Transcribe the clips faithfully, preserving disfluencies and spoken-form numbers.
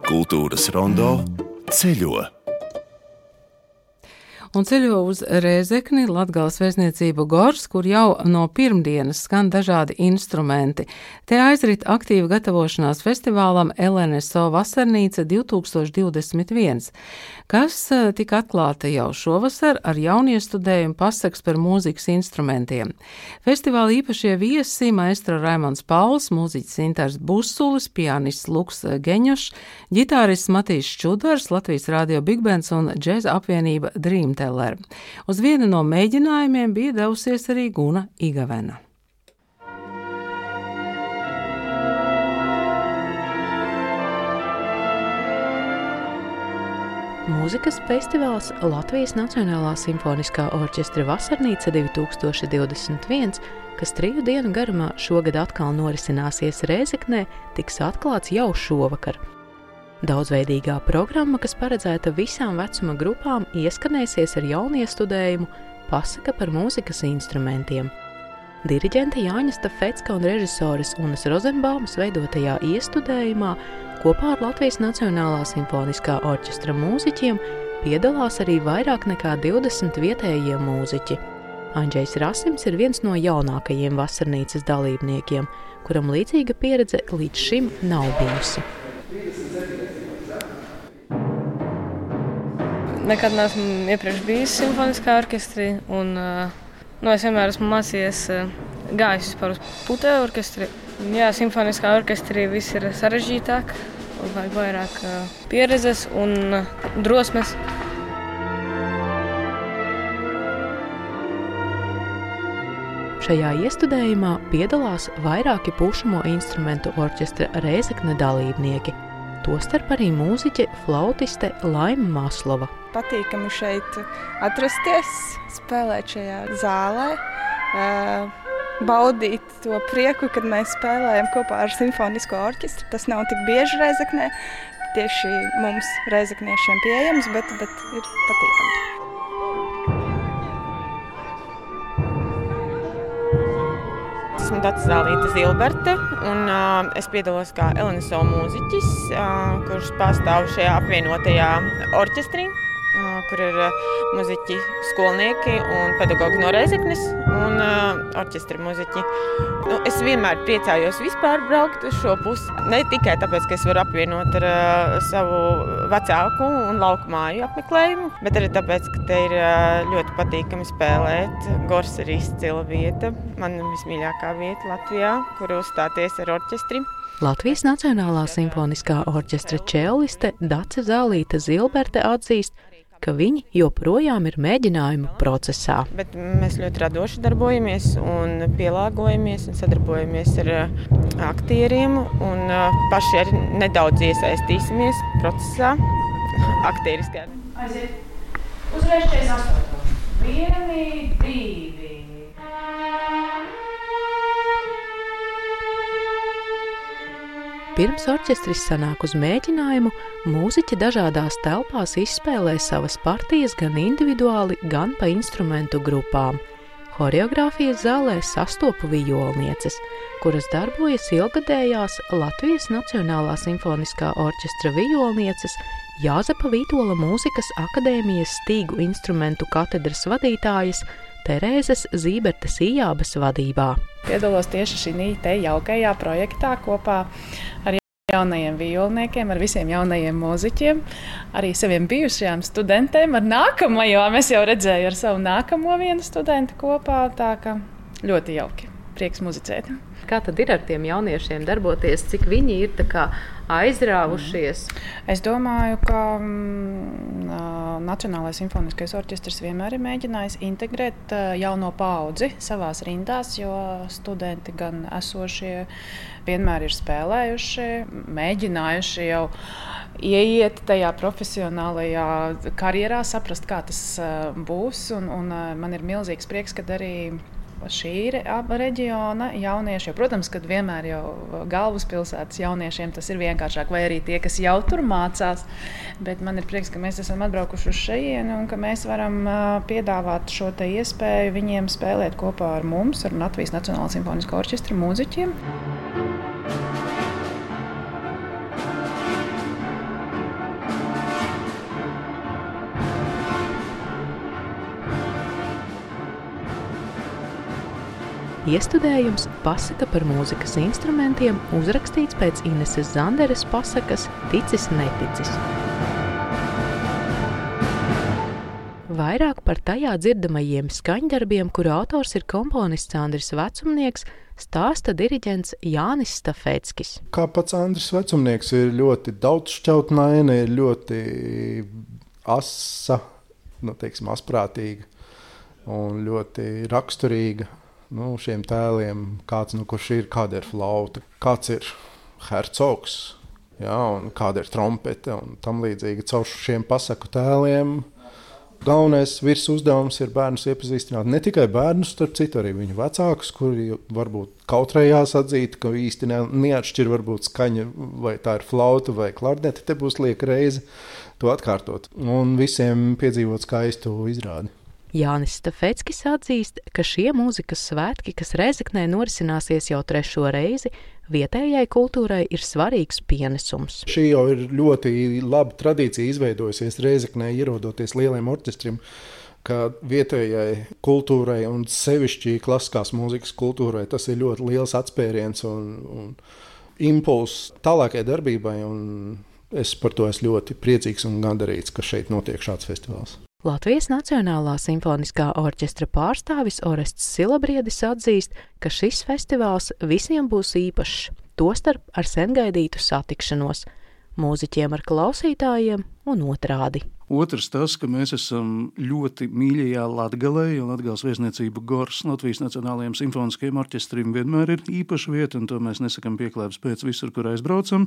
Kultūras rondo ceļo. Un ceļo uz Rēzekni, Latgales vēstniecību Gors, kur jau no pirmdienas skan dažādi instrumenti. Te aizrit aktīva gatavošanās festivālam L N S O Vasarnīca divi tūkstoši divdesmit viens, kas tika atklāta jau šovasar ar jauniestudējumu pasaks par mūzikas instrumentiem. Festivāla īpašie viesi maestro Raimonds Pauls, mūziķis Intars Busulis, pianists Luks Geņošs, ģitārists Matīs Čudars, Latvijas radio bigbands un džēza apvienība Dream Teller. Uz vienu no mēģinājumiem bija devusies arī Guna Igavena. Mūzikas festivāls Latvijas Nacionālā simfoniskā orķestra Vasarnīca divi tūkstoši divdesmit viens, kas triju dienu garumā šogad atkal norisināsies Rēzeknē, tiks atklāts jau šovakar. Daudzveidīgā programma, kas paredzēta visām vecuma grupām, ieskanēsies ar jauniestudējumu pasaka par mūzikas instrumentiem. Diriģente Jāņa Stafecka un režisoras Unas Rozenbaumas veidotajā iestudējumā kopā ar Latvijas Nacionālā simfoniskā orķestra mūziķiem piedalās arī vairāk nekā divdesmit vietējie mūziķi. Andžejs Rasims ir viens no jaunākajiem Vasarnīcas dalībniekiem, kuram līdzīga pieredze līdz šim nav bijusi. Nekad neesmu iepriekš bijis simfoniskā orķestrī, un nu, es vienmēr esmu mācījies gājis vispār uz puteļu orķestri. Jā, simfoniskā orķestrī viss ir sarežģītāk, un vajag vairāk pieredzes un drosmes. Šajā iestudējumā piedalās vairāki pušamo instrumentu orķestra Rēzekne dalībnieki, tostarp arī mūziķe, flautiste Laima Maslova. Patīkami šeit atrasties, spēlēt šajā zālē, baudīt to prieku, kad mēs spēlējam kopā ar simfonisko orķestru. Tas nav tik bieži Rēzeknē, tieši mums rēzekniešiem pieejams, bet, bet ir patīkami. Esmu Dace Zālīte Zilberte, un uh, es piedalos kā L N S O mūziķis, uh, kurš pārstāv šajā apvienotajā orķestrī, uh, kur ir uh, muziķi, skolnieki un pedagogi no Rēzeknes un uh, orķestra muziķi. Nu, es vienmēr priecājos vispār braukt uz šo pusi, ne tikai tāpēc, ka es varu apvienot ar uh, savu vecāku un lauku māju apmeklējumu, bet arī tāpēc, ka te ir uh, ļoti patīkami spēlēt. Gors ir izcila vieta, man vismīļākā vieta Latvijā, kur uzstāties ar orķestri. Latvijas Nacionālā simfoniskā orķestra čelliste Dace Zālīte Zilberte atzīst, ka viņi joprojām ir mēģinājumu procesā. Bet mēs ļoti radoši darbojamies un pielāgojamies un sadarbojamies ar aktieriem un paši arī nedaudz iesaistīsimies procesā aktieriskā. Aiziet. Uzreiz četrdesmit astoņi. Vieni, divi. Pirms orķestris sanāk uz mēģinājumu, mūziķi dažādās telpās izspēlē savas partijas gan individuāli, gan pa instrumentu grupām. Horeogrāfijas zālē sastopu vijolnieces, kuras darbojas ilgadējās Latvijas Nacionālā simfoniskā orķestra vijolnieces Jāzepa Vītola mūzikas akadēmijas stīgu instrumentu katedras vadītājas Terēzes Zībertes Ījābas vadībā. Piedalos tieši šī te jaukajā projektā kopā ar jaunajiem vijolniekiem, ar visiem jaunajiem mūziķiem, arī saviem bijušajām studentēm, ar nākamo, mēs jau redzēju ar savu nākamo vienu studentu kopā, tā ka ļoti jauki, prieks muzicēt. Kā tad ir ar tiem jauniešiem darboties, cik viņi ir tā kā aizrāvušies? Es domāju, ka mm, Nacionālais simfoniskais orķestris vienmēr ir mēģinājis integrēt jauno paudzi savās rindās, jo studenti gan esošie vienmēr ir spēlējuši, mēģinājuši jau ieiet tajā profesionālajā karjerā, saprast, kā tas būs, un, un man ir milzīgs prieks, kad arī šī reģiona jaunieši, protams, kad vienmēr jau galvaspilsētas jauniešiem tas ir vienkāršāk, vai arī tie, kas jau tur mācās, bet man ir prieks, ka mēs esam atbraukuši uz šejieni un ka mēs varam piedāvāt šo te iespēju viņiem spēlēt kopā ar mums, ar Latvijas Nacionālā simfoniskā orķestra mūziķiem. Iestudējums pasaka par mūzikas instrumentiem uzrakstīts pēc Ineses Zanderes pasakas Ticis neticis. Vairāk par tajā dzirdamajiem skaņdarbiem, kuru autors ir komponists Andris Vecumnieks, stāsta diriģents Jānis Stafeckis. Kā pats Andris Vecumnieks ir ļoti daudzšķautnaina, ir ļoti asa, nu, teiksim, asprātīga un ļoti raksturīga. Nu, šiem tēliem, kāds, nu, kurš ir, kāda ir flauta, kāds ir hercogs, jā, un kāda ir trompete un tam līdzīgi. Caur šiem pasaku tēliem galvenais virs uzdevums ir bērnus iepazīstināt. Ne tikai bērnus, starp citu arī viņu vecākus, kuri varbūt kautrējās atzīt, ka īsti ne, neatšķir varbūt skaņa, vai tā ir flauta vai klarnete, te būs lieka reize to atkārtot. Un visiem piedzīvot skaistu izrādi. Jānis Stafeckis atzīst, ka šie mūzikas svētki, kas Rēzeknē norisināsies jau trešo reizi, vietējai kultūrai ir svarīgs pienesums. Šī jau ir ļoti laba tradīcija izveidojusies Rēzeknē, ierodoties lieliem orķestrim, ka vietējai kultūrai un sevišķi klasiskās mūzikas kultūrai tas ir ļoti liels atspēriens un, un impulss tālākai darbībai, un es par to esmu ļoti priecīgs un gandarīts, ka šeit notiek šāds festivāls. Latvijas Nacionālā simfoniskā orķestra pārstāvis Orests Silabriedis atzīst, ka šis festivāls visiem būs īpašs, tostarp ar sengaidītu satikšanos, mūziķiem ar klausītājiem un otrādi. Otrs tas, ka mēs esam ļoti mīļajā Latgalē, jo Latgales vēstniecība Gors Latvijas Nacionālajiem simfoniskajiem orķestrim vienmēr ir īpaša vieta, un to mēs nesakam pieklēpes pēc visur, kur aizbraucam.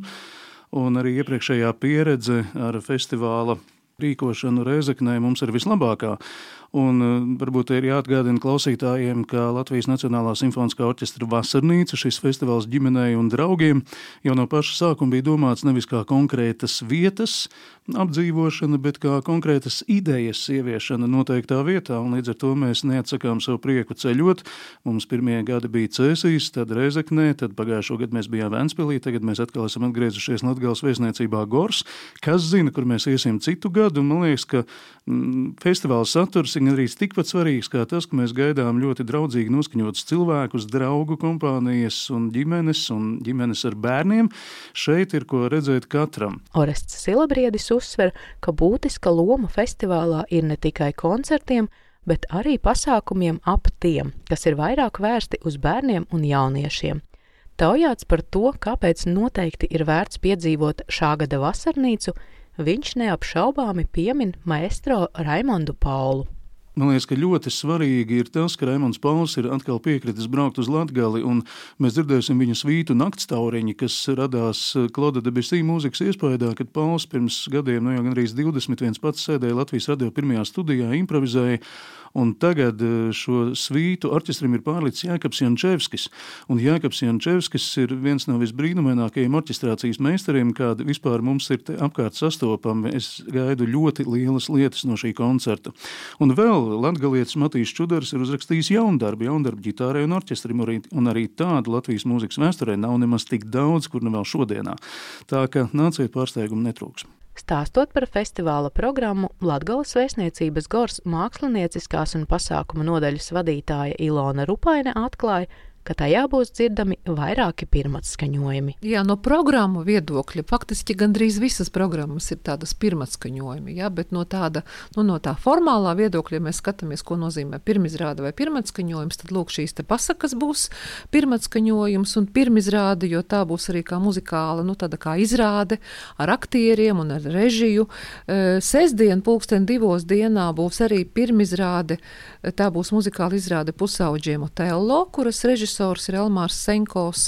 Un arī iepriekšējā pieredze ar festivāla rīkošanu Rēzeknē mums ir vislabākā. Un uh, varbūt ir jāatgādina klausītājiem, ka Latvijas Nacionālā simfoniskā orķestra Vasarnīca, šis festivāls ģimenei un draugiem, jau no paša sākuma bija domāts nevis kā konkrētas vietas apdzīvošana, bet kā konkrētas idejas ieviešana noteiktā vietā, un līdz ar to mēs neatsakām savu prieku ceļot. Mums pirmie gadi bija Cēsīs, tad Rēzeknē, tad pagājušo gadu mēs bijām Ventspilī, tagad mēs atkal esam atgriezušies Latgales vēstniecībā Gors. Kas zina, kur mēs iesim citu gadu, un man liekas, ka mm, festivāla saturs ir arī tikpat svarīgs kā tas, ka mēs gaidām ļoti draudzīgi noskaņotus cilvēkus, draugu kompānijas un ģimenes un ģimenes ar bērniem. Šeit ir ko redzēt katram. Orests Silabriedis uzsver, ka būtiska loma festivālā ir ne tikai koncertiem, bet arī pasākumiem ap tiem, kas ir vairāk vērsti uz bērniem un jauniešiem. Taujāts par to, kāpēc noteikti ir vērts piedzīvot šā gada Vasarnīcu, viņš neapšaubāmi piemin maestro Raimondu Paulu. Man liekas, ka ļoti svarīgi ir tas, ka Raimonds Pauls ir atkal piekritis braukt uz Latgali, un mēs dzirdēsim viņa svītu Naktstauriņi, kas radās Claude Debussy mūzikas iespējā, kad Pauls pirms gadiem, nu jau gan arī divdesmit viens pats sēdēja Latvijas radio pirmajā studijā, improvizēja, un tagad šo svītu orķestrim ir pārlicis Jākaps Jančevskis. Un Jākaps Jančevskis ir viens no visbrīnumainākajiem orķestrācijas meistariem, kādi vispār mums ir te apkārt sastopami. Es gaidu ļoti lielas lietas no šī koncerta. Un vēl latgalietis Matīs Čudars ir uzrakstījis jaundarbu, jaundarbu ģitārai un orķestrim, un arī tādu Latvijas mūzikas vēsturē nav nemaz tik daudz, kur ne vēl šodienā. Tā ka nāciet, pārsteigumu netrūks. Stāstot par festivāla programmu, Latgales vēstniecības Gors mākslinieciskās un pasākuma nodaļas vadītāja Ilona Rupaine atklāja, ka tajā būs dzirdami vairāki pirmatskaņojumi. Jā, no programmu viedokļa faktiski gandrīz visas programmas ir tādas pirmatskaņojumi, jā, bet no tāda, nu, no tā formālā viedokļa, ja mēs skatāmies, ko nozīmē pirmizrāde vai pirmatskaņojums, tad lūk šīs te pasakas būs pirmatskaņojums un pirmizrāde, jo tā būs arī kā muzikāla, nu, tāda kā izrāde ar aktieriem un ar režiju. Sestdien pulksten divos dienā būs arī pirmizrāde, tā būs muzikāla izrāde Pusauģiem Otello, kuras režisors ir Elmārs Senkovs.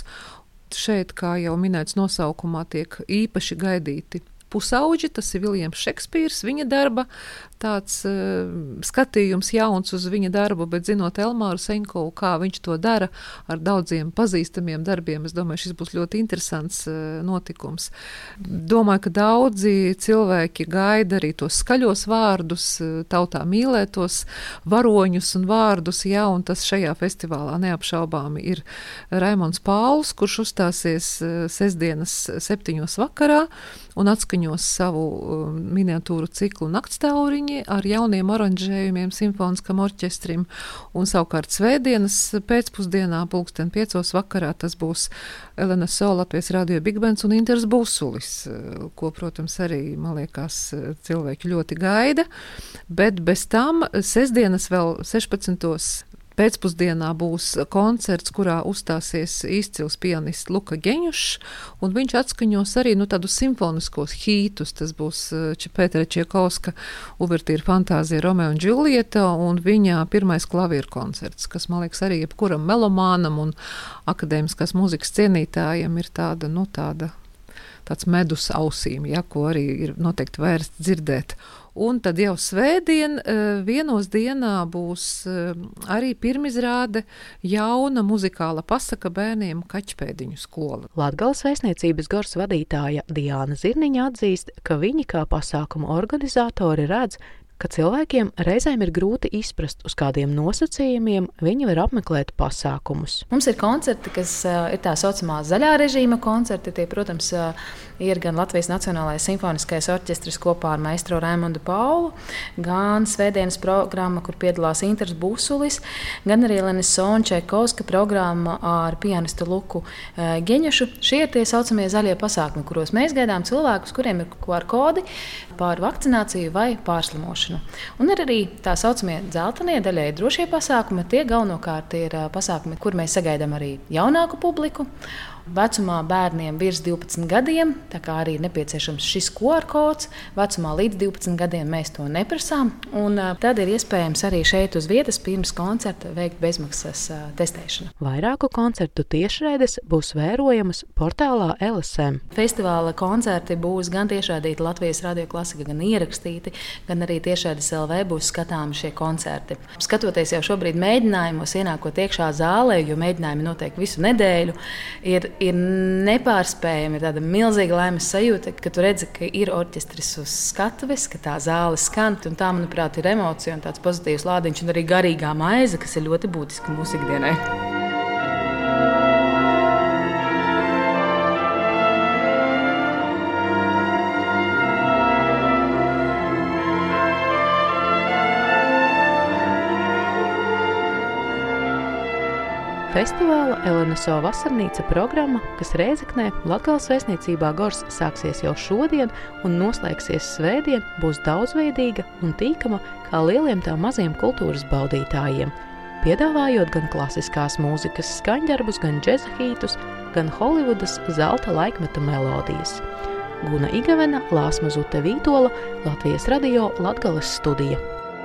Šeit, kā jau minēts nosaukumā, tiek īpaši gaidīti pusauģi, tas ir Viljams Šekspīrs, viņa darba, tāds uh, skatījums jauns uz viņa darbu, bet zinot Elmāru Senkovu, kā viņš to dara ar daudziem pazīstamiem darbiem, es domāju, šis būs ļoti interesants uh, notikums. Domāju, ka daudzi cilvēki gaida arī tos skaļos vārdus, uh, tautā mīlētos varoņus un vārdus, jā, un tas šajā festivālā neapšaubāmi ir Raimonds Pauls, kurš uzstāsies uh, sestdienas septiņos vakarā un atskaņo atskaņos savu miniatūru ciklu Naktstauriņi ar jauniem aranžējumiem simfoniskam orķestrim, un savukārt svētdienas pēcpusdienā pulksten piecos vakarā tas būs L N S O Latvijas radio Big Bands un Inters Busulis, ko, protams, arī, man liekas, cilvēki ļoti gaida, bet bez tam sestdienas vēl sešpadsmitos pēcpusdienā būs koncerts, kurā uzstāsies izcils pianists Luka Geņušs, un viņš atskaņos arī nu, tādus simfoniskos hītus. Tas būs Pētera Čiekovska uvertīra fantāzija Romeo un Džulieta, un viņa pirmais klavieru koncerts, kas, man liekas, arī jebkuram melomānam un akadēmiskās mūzikas cienītājiem ir tāda, nu, tāda, tāds medus ausīm, ja, ko arī ir noteikti vērts dzirdēt. Un tad jau svētdien vienos dienā būs arī pirmizrāde jauna muzikāla pasaka bērniem Kaķpēdiņu skola. Latgales vēstniecības Gors vadītāja Diāna Zirniņa atzīst, ka viņi kā pasākumu organizatori redz, ka cilvēkiem reizēm ir grūti izprast, uz kādiem nosacījumiem viņi var apmeklēt pasākumus. Mums ir koncerti, kas uh, ir tā saucamā zaļā režīma koncerti. Tie, protams, uh, ir gan Latvijas Nacionālais simfoniskais orķestris kopā ar maestro Raimondu Paulu, gan svētdienas programma, kur piedalās Inters Busulis, gan arī L N S O un Čaikovska programma ar pianistu Luku uh, Geņušu. Šie ir tie saucamie zaļie pasākumi, kuros mēs gaidām cilvēkus, kuriem ir Q R kodi pār vakcināciju vai pārslimošanu. Un ir arī tā saucamie dzeltenie, daļēji drošie pasākumi. Tie galvenokārt ir pasākumi, kur mēs sagaidām arī jaunāku publiku. Vecumā bērniem virs divpadsmit gadiem, tā kā arī ir nepieciešams šis Q R kods. Vecumā līdz divpadsmit gadiem mēs to neprasām. Un tad ir iespējams arī šeit uz vietas pirms koncerta veikt bezmaksas testēšanu. Vairāku koncertu tiešraides būs vērojamas portālā L S M. Festivāla koncerti būs gan tiešraidīti Latvijas radio klasika, gan ierakstīti, gan arī tiešraides L V būs skatāmi šie koncerti. Skatoties jau šobrīd mēģinājumos, ienākot iekšā zālē, jo mēģinājumi notiek visu nedēļu, ir ir nepārspējami, ir tāda milzīga laimes sajūta, ka tu redzi, ka ir orķestris uz skatuves, ka tā zāle skan, un tā, manuprāt, ir emocija un tāds pozitīvs lādiņš un arī garīgā maize, kas ir ļoti būtiska mūsu ikdienai. Festivāla L N S O vasarnīca programma, kas Rēzeknē Latgales vēstniecībā Gors sāksies jau šodien un noslēgsies svētdien, būs daudzveidīga un tīkama kā lieliem tā maziem kultūras baudītājiem, piedāvājot gan klasiskās mūzikas skaņdarbus, gan džeza hītus, gan Holivudas zelta laikmeta melodijas. Guna Igavena, Lāsma Zute Vītola, Latvijas radio Latgales studija.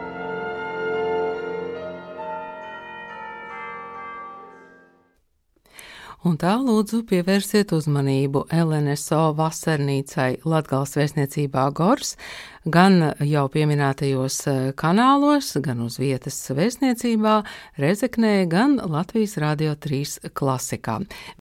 Un tā lūdzu pievērsiet uzmanību L N S O vasarnīcai Latgales vēstniecībā Gors, gan jau pieminētajos kanālos, gan uz vietas vēstniecībā, Rēzeknē, gan Latvijas radio trīs klasikā.